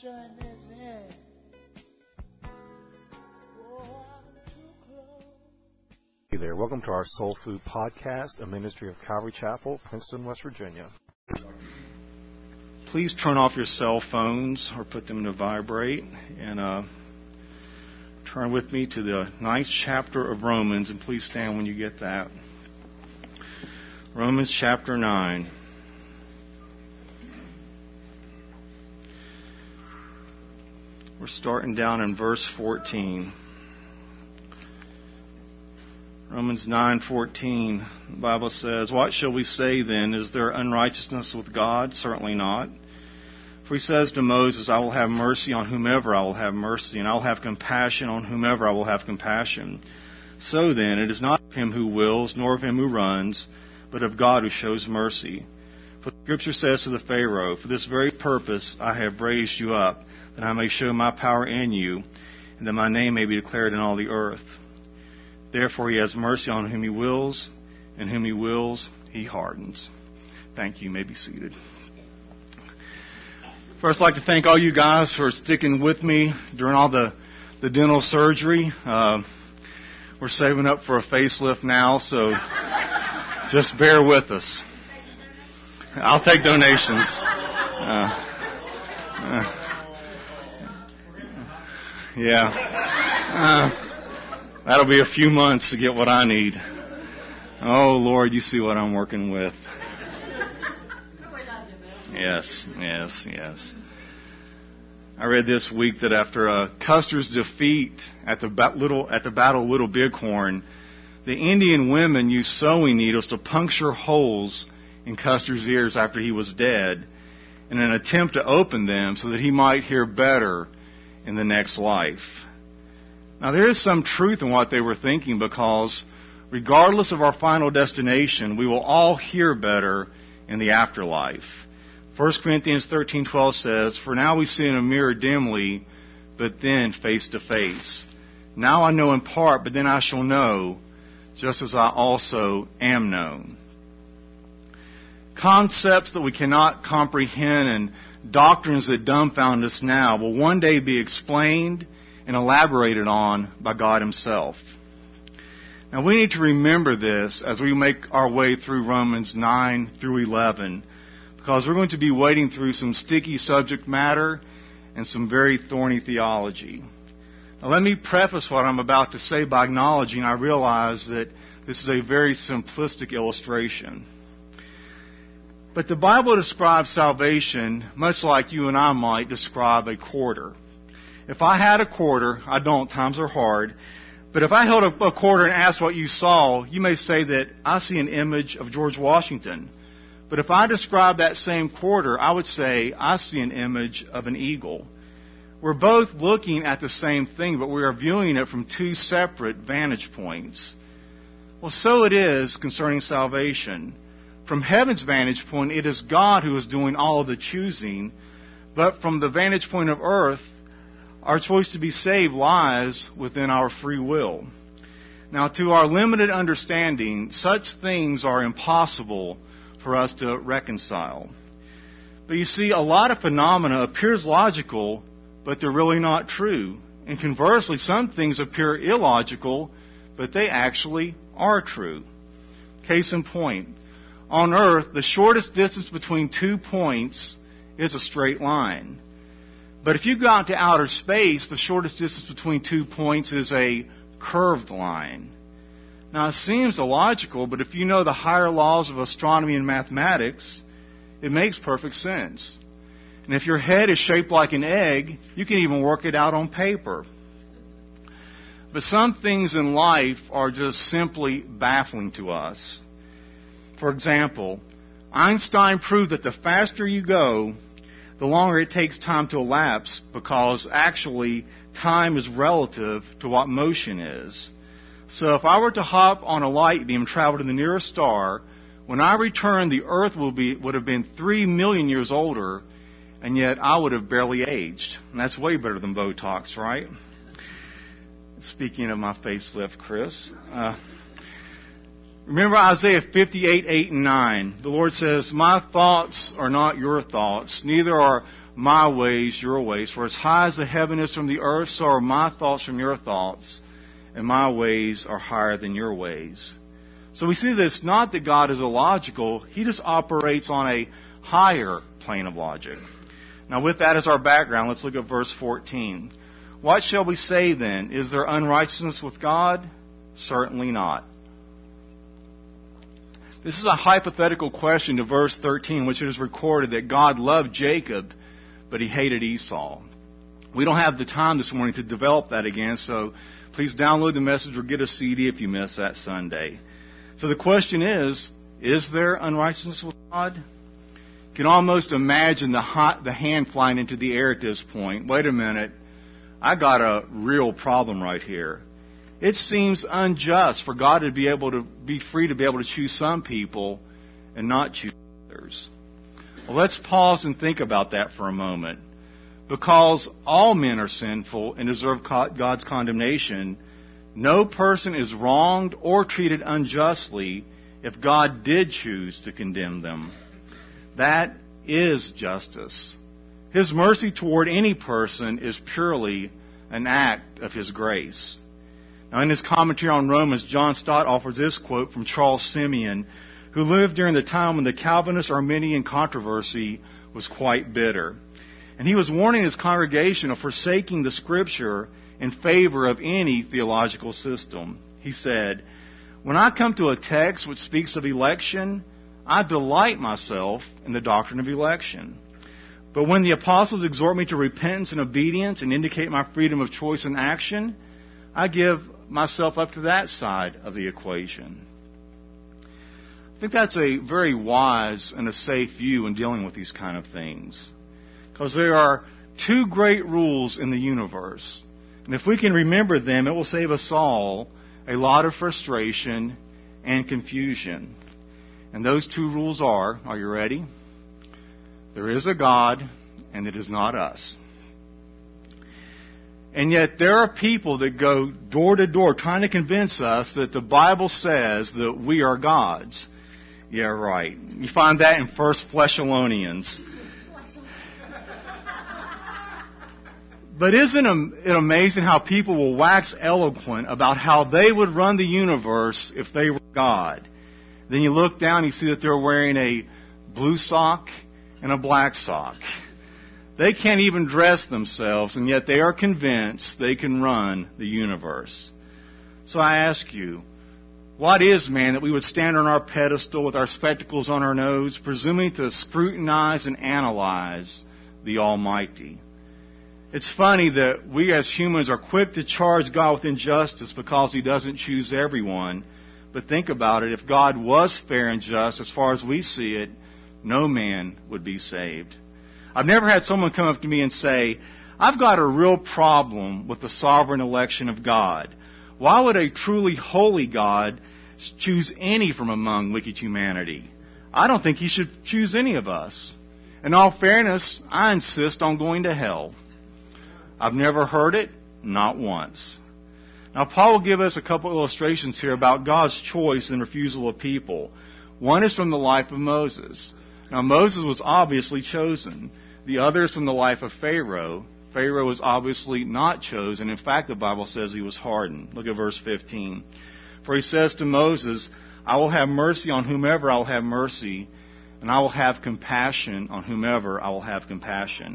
join us in. Oh, I'm too close. Hey there, welcome to our Soul Food Podcast, a ministry of Calvary Chapel, Princeton, West Virginia. Please turn off your cell phones or put them to vibrate and turn with me to the 9th chapter of Romans, and please stand when you get that. Romans chapter 9. We're starting down in verse 14. Romans 9:14, the Bible says, "What shall we say then? Is there unrighteousness with God? Certainly not. For he says to Moses, I will have mercy on whomever I will have mercy, and I will have compassion on whomever I will have compassion. So then, it is not of him who wills, nor of him who runs, but of God who shows mercy. For the Scripture says to the Pharaoh, for this very purpose I have raised you up, that I may show my power in you, and that my name may be declared in all the earth. Therefore he has mercy on whom he wills, and whom he wills, he hardens." Thank you. You may be seated. First, I'd like to thank all you guys for sticking with me during all the dental surgery. We're saving up for a facelift now, so just bear with us. I'll take donations. That'll be a few months to get what I need. Oh, Lord, you see what I'm working with. Yes. I read this week that after Custer's defeat at the Battle of Little Bighorn, the Indian women used sewing needles to puncture holes in Custer's ears after he was dead in an attempt to open them so that he might hear better in the next life. Now, there is some truth in what they were thinking, because regardless of our final destination, we will all hear better in the afterlife. 1 Corinthians 13:12 says, "For now we see in a mirror dimly, but then face to face. Now I know in part, but then I shall know, just as I also am known." Concepts that we cannot comprehend and doctrines that dumbfound us now will one day be explained and elaborated on by God Himself. Now, we need to remember this as we make our way through Romans 9 through 11, because we're going to be wading through some sticky subject matter and some very thorny theology. Now, let me preface what I'm about to say by acknowledging I realize that this is a very simplistic illustration. But the Bible describes salvation much like you and I might describe a quarter. If I had a quarter, I don't, times are hard, but if I held a quarter and asked what you saw, you may say that I see an image of George Washington. But if I describe that same quarter, I would say I see an image of an eagle. We're both looking at the same thing, but we are viewing it from two separate vantage points. Well, so it is concerning salvation. From heaven's vantage point, it is God who is doing all of the choosing, but from the vantage point of earth, our choice to be saved lies within our free will. Now, to our limited understanding, such things are impossible for us to reconcile. But you see, a lot of phenomena appears logical, but they're really not true. And conversely, some things appear illogical, but they actually are true. Case in point, on earth, the shortest distance between 2 points is a straight line. But if you go out to outer space, the shortest distance between 2 points is a curved line. Now, it seems illogical, but if you know the higher laws of astronomy and mathematics, it makes perfect sense. And if your head is shaped like an egg, you can even work it out on paper. But some things in life are just simply baffling to us. For example, Einstein proved that the faster you go, the longer it takes time to elapse, because actually time is relative to what motion is. So if I were to hop on a light beam and travel to the nearest star, when I return, the Earth would have been 3 million years older, and yet I would have barely aged. And that's way better than Botox, right? Speaking of my facelift, Chris. Remember Isaiah 58:8 and 9. The Lord says, "My thoughts are not your thoughts, neither are my ways, your ways. For as high as the heaven is from the earth, so are my thoughts from your thoughts, and my ways are higher than your ways. So we see that it's not that God is illogical. He just operates on a higher plane of logic. Now with that as our background, let's look at verse 14. What shall we say then? Is there unrighteousness with God? Certainly not. This is a hypothetical question to verse 13, which it is recorded that God loved Jacob, but he hated Esau. We don't have the time this morning to develop that again, so please download the message or get a CD if you missed that Sunday. So the question is there unrighteousness with God? You can almost imagine the hand flying into the air at this point. Wait a minute, I got a real problem right here. It seems unjust for God to be free to be able to choose some people and not choose others. Well, let's pause and think about that for a moment. Because all men are sinful and deserve God's condemnation, no person is wronged or treated unjustly if God did choose to condemn them. That is justice. His mercy toward any person is purely an act of His grace. Now, in his commentary on Romans, John Stott offers this quote from Charles Simeon, who lived during the time when the Calvinist-Arminian controversy was quite bitter. And he was warning his congregation of forsaking the Scripture in favor of any theological system. He said, "When I come to a text which speaks of election, I delight myself in the doctrine of election. But when the apostles exhort me to repentance and obedience and indicate my freedom of choice and action, I give myself up to that side of the equation." I think that's a very wise and a safe view in dealing with these kind of things. Because there are two great rules in the universe. And if we can remember them, it will save us all a lot of frustration and confusion. And those two rules are you ready? There is a God, and it is not us. And yet there are people that go door to door trying to convince us that the Bible says that we are gods. Yeah, right. You find that in 1 Thessalonians. But isn't it amazing how people will wax eloquent about how they would run the universe if they were God? Then you look down and you see that they're wearing a blue sock and a black sock. They can't even dress themselves, and yet they are convinced they can run the universe. So I ask you, what is man that we would stand on our pedestal with our spectacles on our nose, presuming to scrutinize and analyze the Almighty? It's funny that we as humans are quick to charge God with injustice because He doesn't choose everyone. But think about it, if God was fair and just, as far as we see it, no man would be saved. I've never had someone come up to me and say, "I've got a real problem with the sovereign election of God. Why would a truly holy God choose any from among wicked humanity? I don't think He should choose any of us. In all fairness, I insist on going to hell." I've never heard it, not once. Now, Paul will give us a couple illustrations here about God's choice and refusal of people. One is from the life of Moses. Now, Moses was obviously chosen. The other is from the life of Pharaoh. Pharaoh was obviously not chosen. In fact, the Bible says he was hardened. Look at verse 15. For he says to Moses, "I will have mercy on whomever I will have mercy, and I will have compassion on whomever I will have compassion."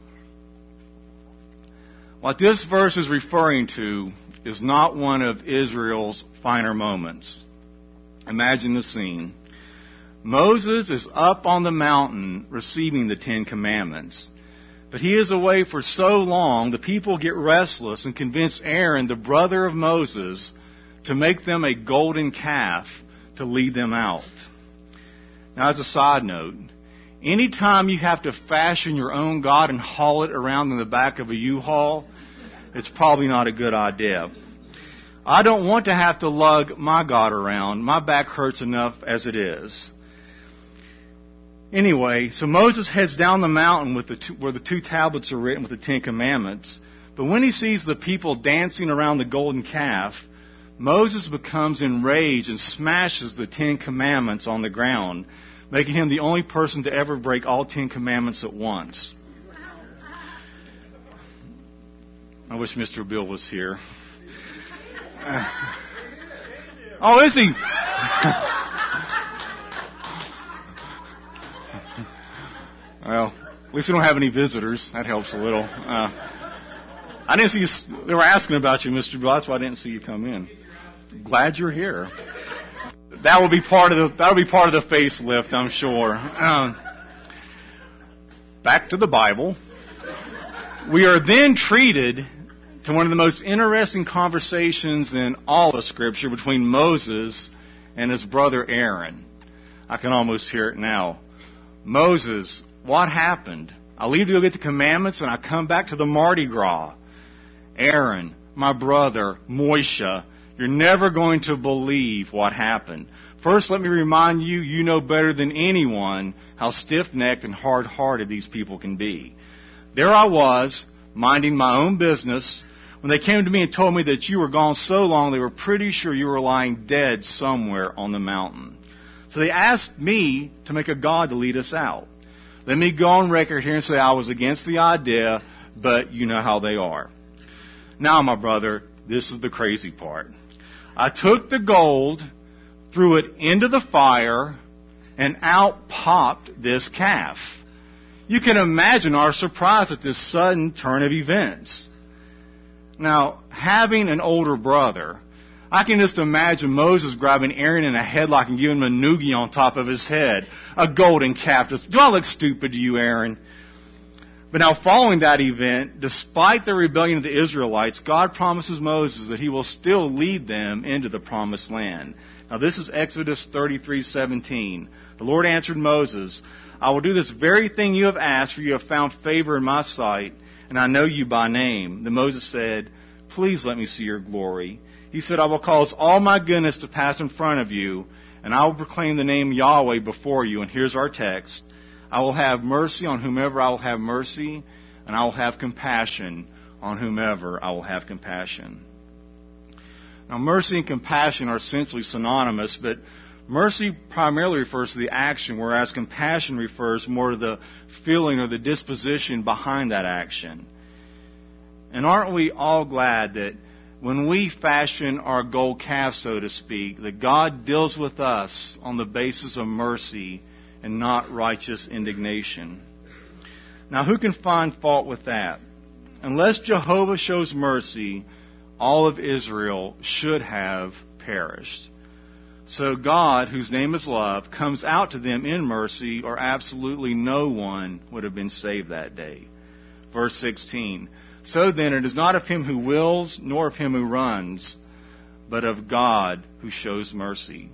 What this verse is referring to is not one of Israel's finer moments. Imagine the scene. Moses is up on the mountain receiving the 10 Commandments. But he is away for so long, the people get restless and convince Aaron, the brother of Moses, to make them a golden calf to lead them out. Now, as a side note, anytime you have to fashion your own God and haul it around in the back of a U-Haul, it's probably not a good idea. I don't want to have to lug my God around. My back hurts enough as it is. Anyway, so Moses heads down the mountain where the 2 tablets are written with the 10 Commandments. But when he sees the people dancing around the golden calf, Moses becomes enraged and smashes the 10 Commandments on the ground, making him the only person to ever break all 10 Commandments at once. I wish Mr. Bill was here. Oh, is he? Well, at least we don't have any visitors. That helps a little. I didn't see you. They were asking about you, Mr. Bill. That's why I didn't see you come in. Glad you're here. That'll be part of the facelift, I'm sure. Back to the Bible. We are then treated to one of the most interesting conversations in all of Scripture between Moses and his brother Aaron. I can almost hear it now. Moses, what happened? I leave to go get the commandments and I come back to the Mardi Gras. Aaron, my brother, Moshe, you're never going to believe what happened. First, let me remind you, you know better than anyone how stiff-necked and hard-hearted these people can be. There I was, minding my own business, when they came to me and told me that you were gone so long they were pretty sure you were lying dead somewhere on the mountain. So they asked me to make a god to lead us out. Let me go on record here and say I was against the idea, but you know how they are. Now, my brother, this is the crazy part. I took the gold, threw it into the fire, and out popped this calf. You can imagine our surprise at this sudden turn of events. Now, having an older brother, I can just imagine Moses grabbing Aaron in a headlock and giving him a noogie on top of his head. A golden calf. Do I look stupid to you, Aaron? But now, following that event, despite the rebellion of the Israelites, God promises Moses that He will still lead them into the promised land. Now, this is Exodus 33:17. The Lord answered Moses, I will do this very thing you have asked, for you have found favor in my sight, and I know you by name. Then Moses said, please let me see your glory. He said, I will cause all my goodness to pass in front of you, and I will proclaim the name Yahweh before you. And here's our text. I will have mercy on whomever I will have mercy, and I will have compassion on whomever I will have compassion. Now, mercy and compassion are essentially synonymous, but mercy primarily refers to the action, whereas compassion refers more to the feeling or the disposition behind that action. And aren't we all glad that when we fashion our gold calf, so to speak, that God deals with us on the basis of mercy and not righteous indignation? Now, who can find fault with that? Unless Jehovah shows mercy, all of Israel should have perished. So God, whose name is love, comes out to them in mercy, or absolutely no one would have been saved that day. Verse 16. So then it is not of him who wills, nor of him who runs, but of God who shows mercy.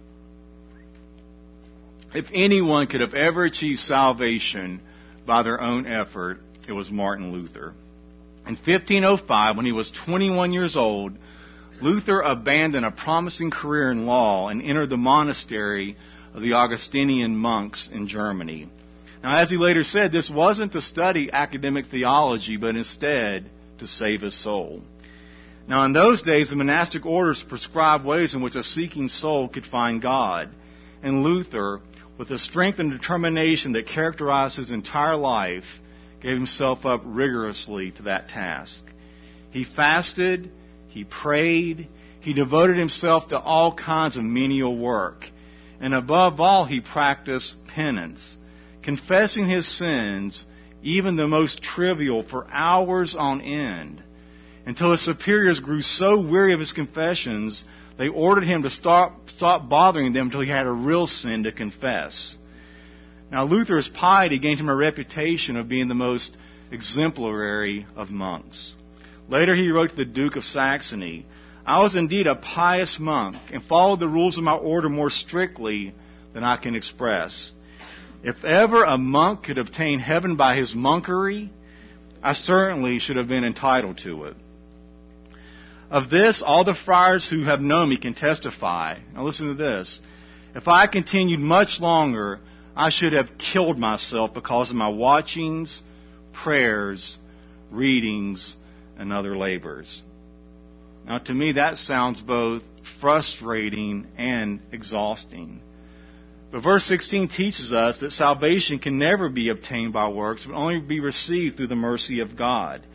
If anyone could have ever achieved salvation by their own effort, it was Martin Luther. In 1505, when he was 21 years old, Luther abandoned a promising career in law and entered the monastery of the Augustinian monks in Germany. Now, as he later said, this wasn't to study academic theology, but instead to save his soul. Now, in those days, the monastic orders prescribed ways in which a seeking soul could find God. And Luther, with the strength and determination that characterized his entire life, gave himself up rigorously to that task. He fasted, he prayed, he devoted himself to all kinds of menial work. And above all, he practiced penance, confessing his sins, even the most trivial, for hours on end, until his superiors grew so weary of his confessions, they ordered him to stop bothering them until he had a real sin to confess. Now, Luther's piety gained him a reputation of being the most exemplary of monks. Later, he wrote to the Duke of Saxony, I was indeed a pious monk and followed the rules of my order more strictly than I can express. If ever a monk could obtain heaven by his monkery, I certainly should have been entitled to it. Of this, all the friars who have known me can testify. Now listen to this. If I continued much longer, I should have killed myself because of my watchings, prayers, readings, and other labors. Now to me that sounds both frustrating and exhausting. But verse 16 teaches us that salvation can never be obtained by works, but only be received through the mercy of God.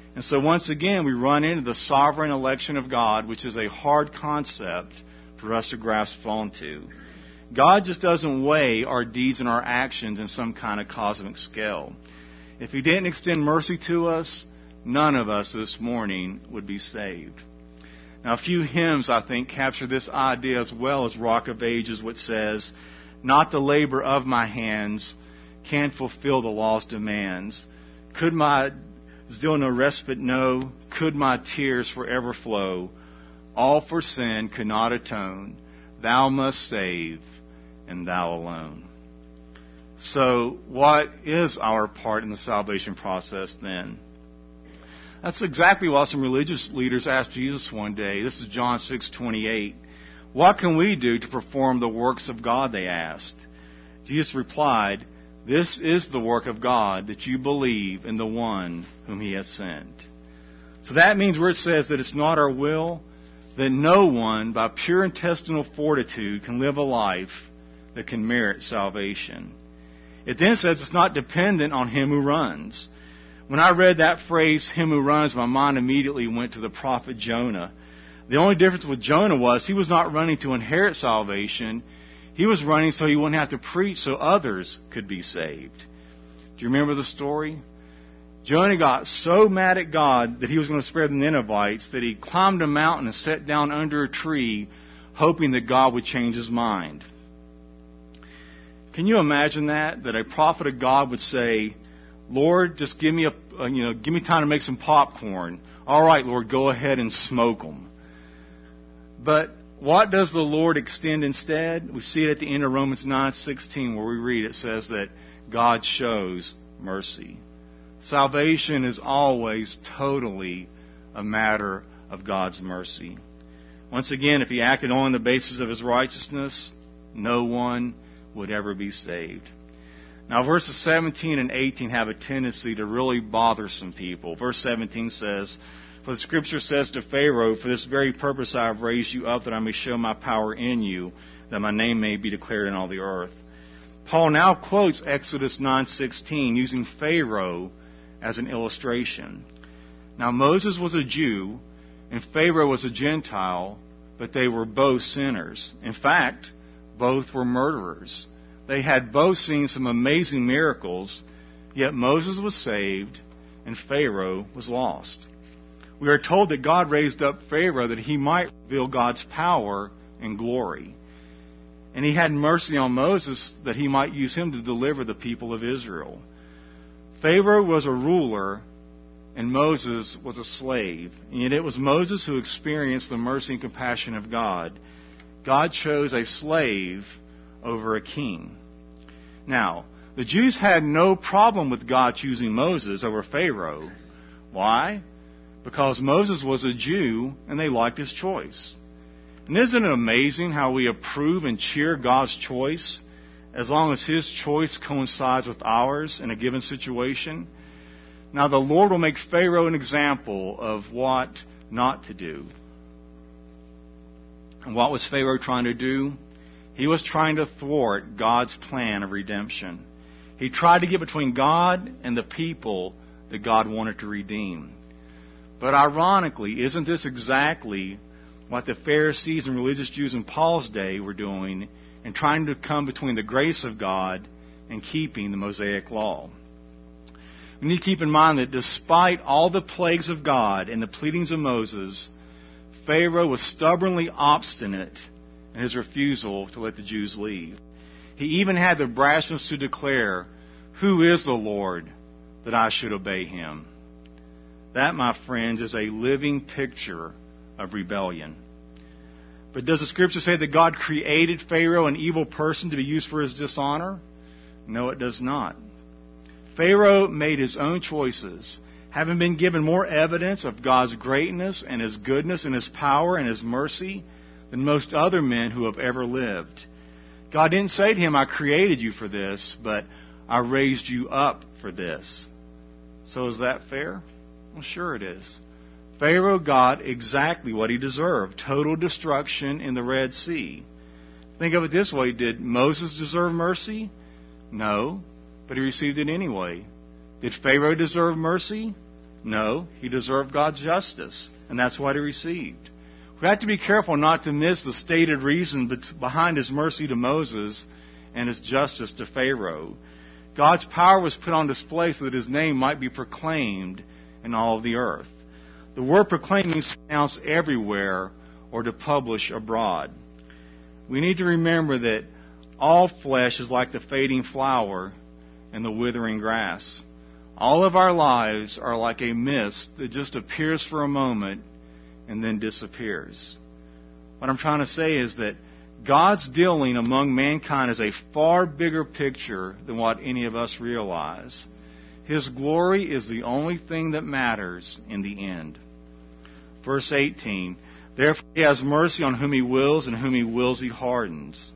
And so once again, we run into the sovereign election of God, which is a hard concept for us to grasp onto. God just doesn't weigh our deeds and our actions in some kind of cosmic scale. If He didn't extend mercy to us, none of us this morning would be saved. Now, a few hymns, I think, capture this idea as well as Rock of Ages, which says, "Not the labor of my hands can fulfill the law's demands. Could my zeal no respite know? Could my tears forever flow? All for sin could not atone. Thou must save, and Thou alone." So, what is our part in the salvation process then? That's exactly what some religious leaders asked Jesus one day. This is John 6:28. "What can we do to perform the works of God?" they asked. Jesus replied, "This is the work of God, that you believe in the one whom He has sent." So that means where it says that it's not our will, that no one, by pure intestinal fortitude, can live a life that can merit salvation. It then says it's not dependent on him who runs. When I read that phrase, "him who runs," my mind immediately went to the prophet Jonah. The only difference with Jonah was he was not running to inherit salvation. He was running so he wouldn't have to preach so others could be saved. Do you remember the story? Jonah got so mad at God that he was going to spare the Ninevites that he climbed a mountain and sat down under a tree hoping that God would change his mind. Can you imagine that? That a prophet of God would say, "Lord, just give me time to make some popcorn." "All right, Lord, go ahead and smoke them." But what does the Lord extend instead? We see it at the end of Romans 9:16 where we read, it says that God shows mercy. Salvation is always totally a matter of God's mercy. Once again, if He acted on the basis of His righteousness, no one would ever be saved. Now, verses 17 and 18 have a tendency to really bother some people. Verse 17 says, "For the Scripture says to Pharaoh, for this very purpose I have raised you up, that I may show my power in you, that my name may be declared in all the earth." Paul now quotes Exodus 9:16, using Pharaoh as an illustration. Now, Moses was a Jew, and Pharaoh was a Gentile, but they were both sinners. In fact, both were murderers. They had both seen some amazing miracles, yet Moses was saved and Pharaoh was lost. We are told that God raised up Pharaoh that he might reveal God's power and glory. And He had mercy on Moses that He might use him to deliver the people of Israel. Pharaoh was a ruler and Moses was a slave. And yet it was Moses who experienced the mercy and compassion of God. God chose a slave over a king. Now, the Jews had no problem with God choosing Moses over Pharaoh. Why? Because Moses was a Jew and they liked his choice. And isn't it amazing how we approve and cheer God's choice as long as His choice coincides with ours in a given situation? Now, the Lord will make Pharaoh an example of what not to do. And what was Pharaoh trying to do? He was trying to thwart God's plan of redemption. He tried to get between God and the people that God wanted to redeem. But ironically, isn't this exactly what the Pharisees and religious Jews in Paul's day were doing in trying to come between the grace of God and keeping the Mosaic law? We need to keep in mind that despite all the plagues of God and the pleadings of Moses, Pharaoh was stubbornly obstinate in his refusal to let the Jews leave. He even had the brashness to declare, "Who is the Lord that I should obey Him?" That, my friends, is a living picture of rebellion. But does the Scripture say that God created Pharaoh, an evil person, to be used for his dishonor? No, it does not. Pharaoh made his own choices, having been given more evidence of God's greatness and His goodness and His power and His mercy than most other men who have ever lived. God didn't say to him, "I created you for this, but I raised you up for this." So is that fair? Well, sure it is. Pharaoh got exactly what he deserved: total destruction in the Red Sea. Think of it this way: did Moses deserve mercy? No, but he received it anyway. Did Pharaoh deserve mercy? No, he deserved God's justice, and that's what he received. We have to be careful not to miss the stated reason behind his mercy to Moses and his justice to Pharaoh. God's power was put on display so that his name might be proclaimed in all of the earth. The word proclaim means to announce everywhere or to publish abroad. We need to remember that all flesh is like the fading flower and the withering grass. All of our lives are like a mist that just appears for a moment and then disappears. What I'm trying to say is that God's dealing among mankind is a far bigger picture than what any of us realize. His glory is the only thing that matters in the end. Verse 18, therefore he has mercy on whom he wills, and whom he wills he hardens.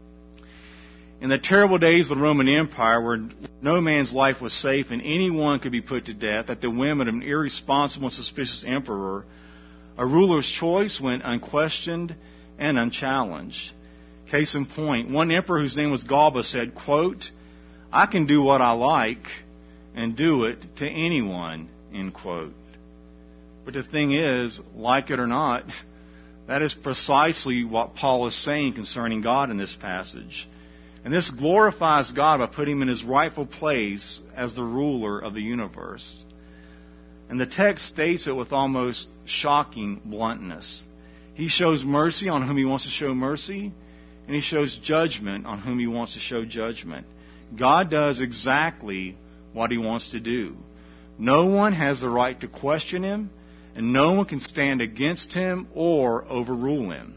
In the terrible days of the Roman Empire, where no man's life was safe and anyone could be put to death at the whim of an irresponsible and suspicious emperor, a ruler's choice went unquestioned and unchallenged. Case in point, one emperor whose name was Galba said, quote, I can do what I like and do it to anyone, end quote. But the thing is, like it or not, that is precisely what Paul is saying concerning God in this passage. And this glorifies God by putting him in his rightful place as the ruler of the universe. And the text states it with almost shocking bluntness. He shows mercy on whom he wants to show mercy, and he shows judgment on whom he wants to show judgment. God does exactly what he wants to do. No one has the right to question him, and no one can stand against him or overrule him.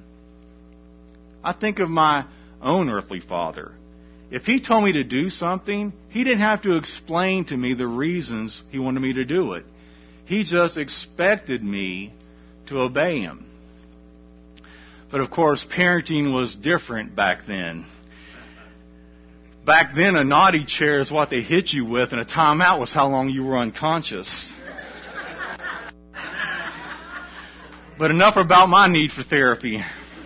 I think of my own earthly father. If he told me to do something, he didn't have to explain to me the reasons he wanted me to do it. He just expected me to obey him. But of course, parenting was different back then. Back then, a naughty chair is what they hit you with, and a timeout was how long you were unconscious. But enough about my need for therapy.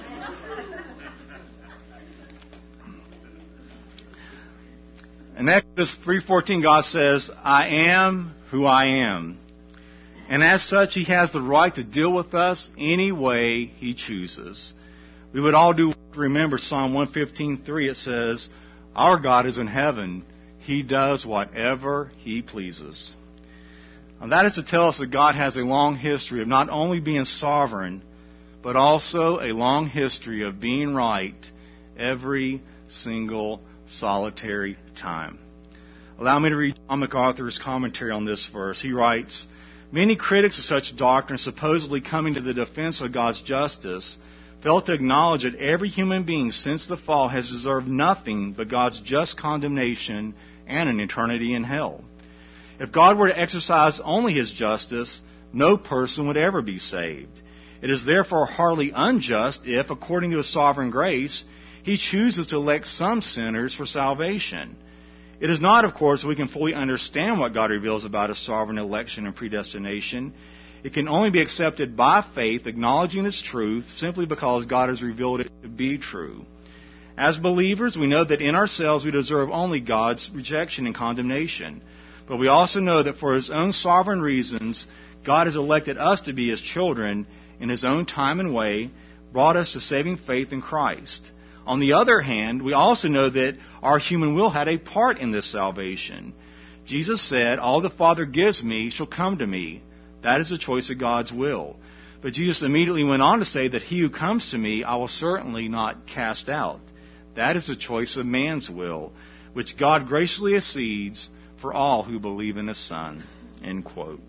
In Exodus 3:14, God says, I am who I am. And as such, he has the right to deal with us any way he chooses. We would all do remember Psalm 115:3. It says, our God is in heaven. He does whatever he pleases. And that is to tell us that God has a long history of not only being sovereign, but also a long history of being right every single solitary time. Allow me to read John MacArthur's commentary on this verse. He writes, many critics of such doctrine, supposedly coming to the defense of God's justice, fail to acknowledge that every human being since the fall has deserved nothing but God's just condemnation and an eternity in hell. If God were to exercise only his justice, no person would ever be saved. It is therefore hardly unjust if, according to his sovereign grace, he chooses to elect some sinners for salvation. It is not, of course, that we can fully understand what God reveals about his sovereign election and predestination. It can only be accepted by faith, acknowledging its truth, simply because God has revealed it to be true. As believers, we know that in ourselves we deserve only God's rejection and condemnation. But we also know that for his own sovereign reasons, God has elected us to be his children in his own time and way, brought us to saving faith in Christ. On the other hand, we also know that our human will had a part in this salvation. Jesus said, all the Father gives me shall come to me. That is the choice of God's will. But Jesus immediately went on to say that he who comes to me, I will certainly not cast out. That is the choice of man's will, which God graciously accedes for all who believe in his Son. End quote.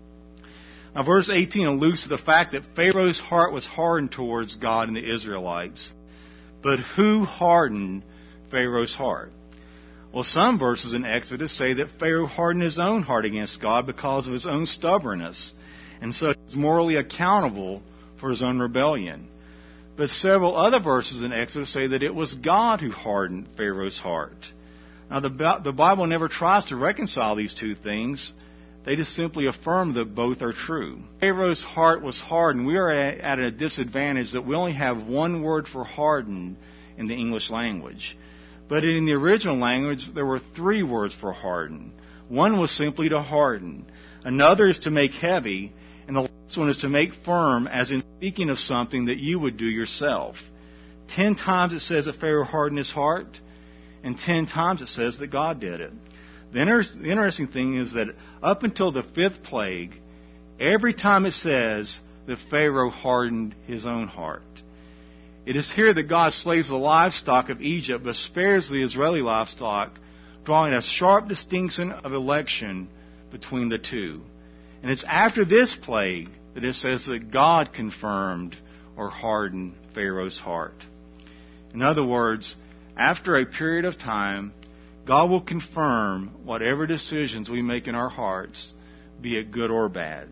Now, verse 18 alludes to the fact that Pharaoh's heart was hardened towards God and the Israelites. But who hardened Pharaoh's heart? Well, some verses in Exodus say that Pharaoh hardened his own heart against God because of his own stubbornness, and so he's morally accountable for his own rebellion. But several other verses in Exodus say that it was God who hardened Pharaoh's heart. Now, the Bible never tries to reconcile these two things. They just simply affirm that both are true. Pharaoh's heart was hardened. We are at a disadvantage that we only have one word for hardened in the English language. But in the original language, there were three words for harden. One was simply to harden. Another is to make heavy. And the last one is to make firm, as in speaking of something that you would do yourself. 10 times it says that Pharaoh hardened his heart, and 10 times it says that God did it. The interesting thing is that up until the 5th plague, every time it says that Pharaoh hardened his own heart. It is here that God slays the livestock of Egypt, but spares the Israeli livestock, drawing a sharp distinction of election between the two. And it's after this plague that it says that God confirmed or hardened Pharaoh's heart. In other words, after a period of time, God will confirm whatever decisions we make in our hearts, be it good or bad.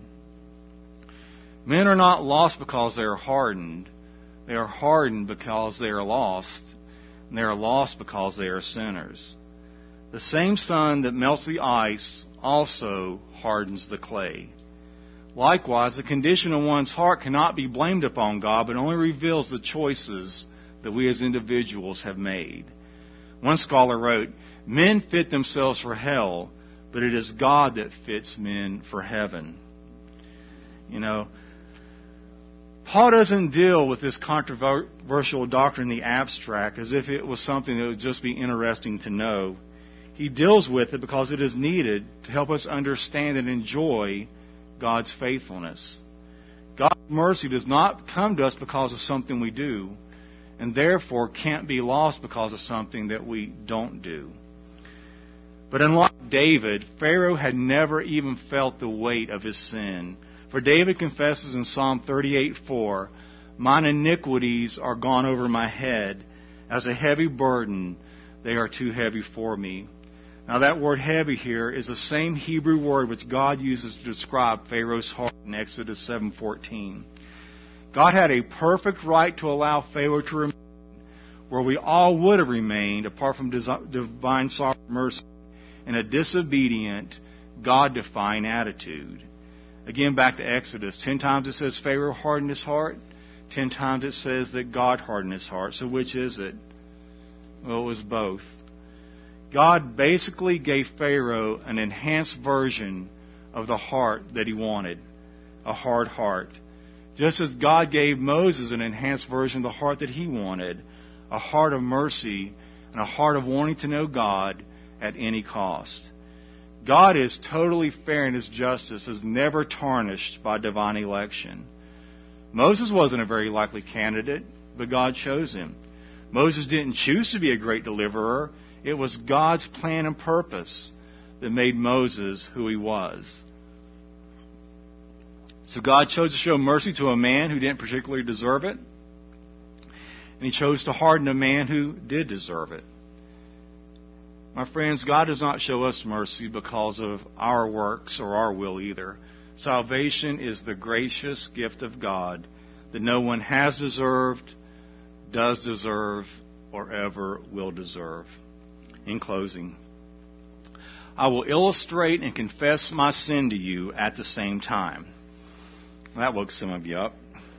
Men are not lost because they are hardened. They are hardened because they are lost, and they are lost because they are sinners. The same sun that melts the ice also hardens the clay. Likewise, the condition of one's heart cannot be blamed upon God, but only reveals the choices that we as individuals have made. One scholar wrote, "Men fit themselves for hell, but it is God that fits men for heaven." You know, Paul doesn't deal with this controversial doctrine in the abstract as if it was something that would just be interesting to know. He deals with it because it is needed to help us understand and enjoy God's faithfulness. God's mercy does not come to us because of something we do, and therefore can't be lost because of something that we don't do. But unlike David, Pharaoh had never even felt the weight of his sin. For David confesses in Psalm 38:4, "Mine iniquities are gone over my head. As a heavy burden, they are too heavy for me." Now that word heavy here is the same Hebrew word which God uses to describe Pharaoh's heart in Exodus 7:14. God had a perfect right to allow Pharaoh to remain where we all would have remained apart from divine sovereign mercy in a disobedient, God-defying attitude. Again, back to Exodus. 10 times it says Pharaoh hardened his heart. 10 times it says that God hardened his heart. So which is it? Well, it was both. God basically gave Pharaoh an enhanced version of the heart that he wanted, a hard heart. Just as God gave Moses an enhanced version of the heart that he wanted, a heart of mercy and a heart of wanting to know God at any cost. God is totally fair and His justice is never tarnished by divine election. Moses wasn't a very likely candidate, but God chose him. Moses didn't choose to be a great deliverer. It was God's plan and purpose that made Moses who he was. So God chose to show mercy to a man who didn't particularly deserve it, and He chose to harden a man who did deserve it. My friends, God does not show us mercy because of our works or our will either. Salvation is the gracious gift of God that no one has deserved, does deserve, or ever will deserve. In closing, I will illustrate and confess my sin to you at the same time. That woke some of you up.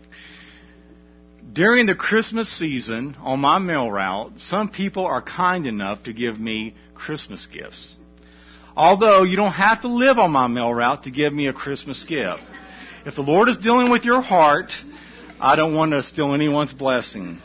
During the Christmas season, on my mail route, some people are kind enough to give me Christmas gifts. Although you don't have to live on my mail route to give me a Christmas gift. If the Lord is dealing with your heart, I don't want to steal anyone's blessing.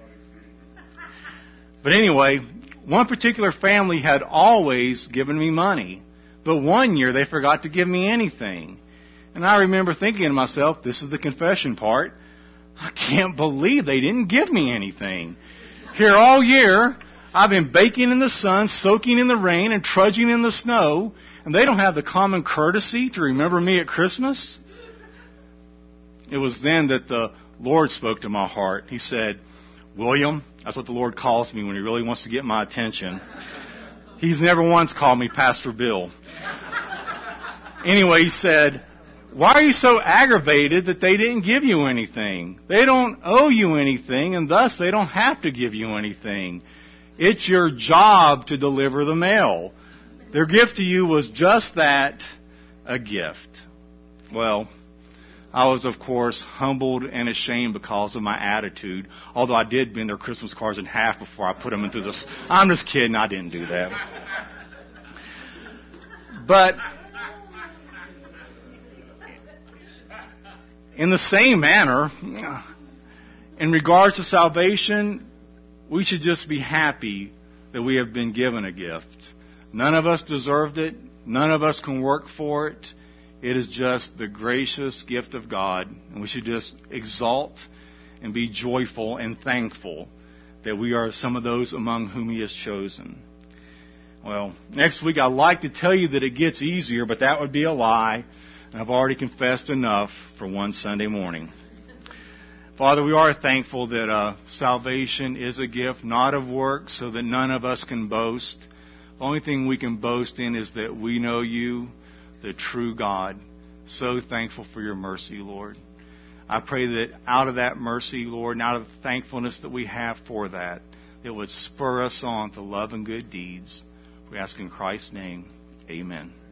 But anyway, one particular family had always given me money, but one year they forgot to give me anything. And I remember thinking to myself, this is the confession part, I can't believe they didn't give me anything. Here all year, I've been baking in the sun, soaking in the rain, and trudging in the snow, and they don't have the common courtesy to remember me at Christmas. It was then that the Lord spoke to my heart. He said, "William," that's what the Lord calls me when He really wants to get my attention. He's never once called me Pastor Bill. Anyway, He said, "Why are you so aggravated that they didn't give you anything? They don't owe you anything, and thus they don't have to give you anything. It's your job to deliver the mail. Their gift to you was just that, a gift." Well, I was, of course, humbled and ashamed because of my attitude, although I did bend their Christmas cards in half before I put them into this. I'm just kidding, I didn't do that. But In the same manner, in regards to salvation, we should just be happy that we have been given a gift. None of us deserved it. None of us can work for it. It is just the gracious gift of God. And we should just exalt and be joyful and thankful that we are some of those among whom He has chosen. Well, next week I'd like to tell you that it gets easier, but that would be a lie. And I've already confessed enough for one Sunday morning. Father, we are thankful that salvation is a gift, not of works, so that none of us can boast. The only thing we can boast in is that we know You, the true God. So thankful for Your mercy, Lord. I pray that out of that mercy, Lord, and out of the thankfulness that we have for that, it would spur us on to love and good deeds. We ask in Christ's name, amen.